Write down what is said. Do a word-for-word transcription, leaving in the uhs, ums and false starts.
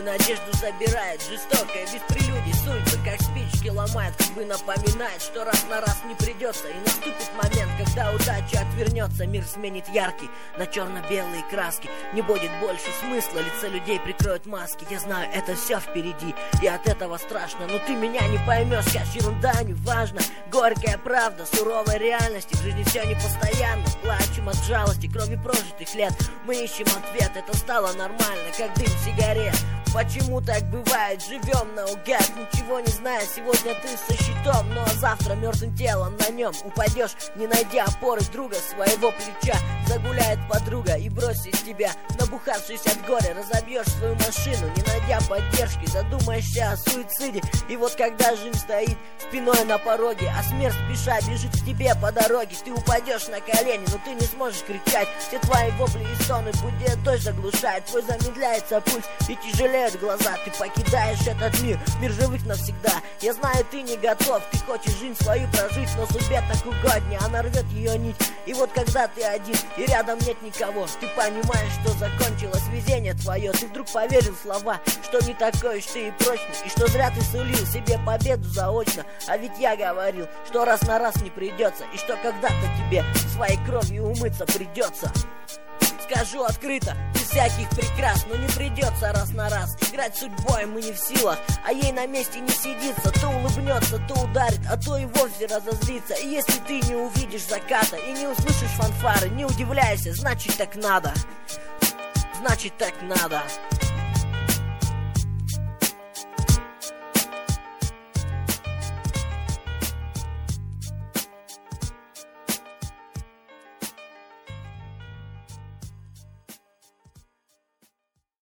надежду забирает. Жестокая, без прелюдий, суется, как спички ломает. Как бы напоминает, что раз на раз не придется. И наступит момент, когда удача отвернется. Мир сменит яркий на черно-белые краски. Не будет больше смысла, лица людей прикроют маски. Я знаю, это все впереди, и от этого страшно. Но ты меня не поймешь, скажешь, ерунда, не важно. Горькая правда, суровая реальность. В жизни все не постоянно. Плачем от жалости, крови прожитых лет. Мы ищем ответ, это стало нормально, как дым сигарет. Почему так бывает? Живем наугад, ничего не зная. Сегодня ты со щитом, но завтра мертвым телом на нем упадешь, не найдя опоры друга своего плеча. Загуляет подруга и бросит тебя, набухавшись от горя. Разобьешь свою машину, не найдя поддержки. Задумаешься о суициде. И вот когда жизнь стоит спиной на пороге, а смерть спеша бежит к тебе по дороге, ты упадешь на колени, но ты не сможешь кричать. Все твои вопли и стоны будет дождь заглушает. Твой замедляется пульс и тяжелеют глаза. Ты покидаешь этот мир, мир живых навсегда. Я знаю, ты не готов, ты хочешь жизнь свою прожить, но судьбе так угоднее, она рвет ее нить. И вот когда ты один и рядом нет никого, ты понимаешь, что закончилось везение твое. Ты вдруг поверил в слова, что не такой уж ты и прочный, и что зря ты сулил себе победу заочно. А ведь я говорил, что раз на раз не придется, и что когда-то тебе своей кровью умыться придется. Скажу открыто, без всяких прикрас, но не придется раз на раз. Играть судьбой мы не в силах, а ей на месте не сидится. То улыбнется, то ударит, а то и вовсе разозлится. И если ты не увидишь заката и не услышишь фанфары, не удивляйся, значит так надо. Значит так надо.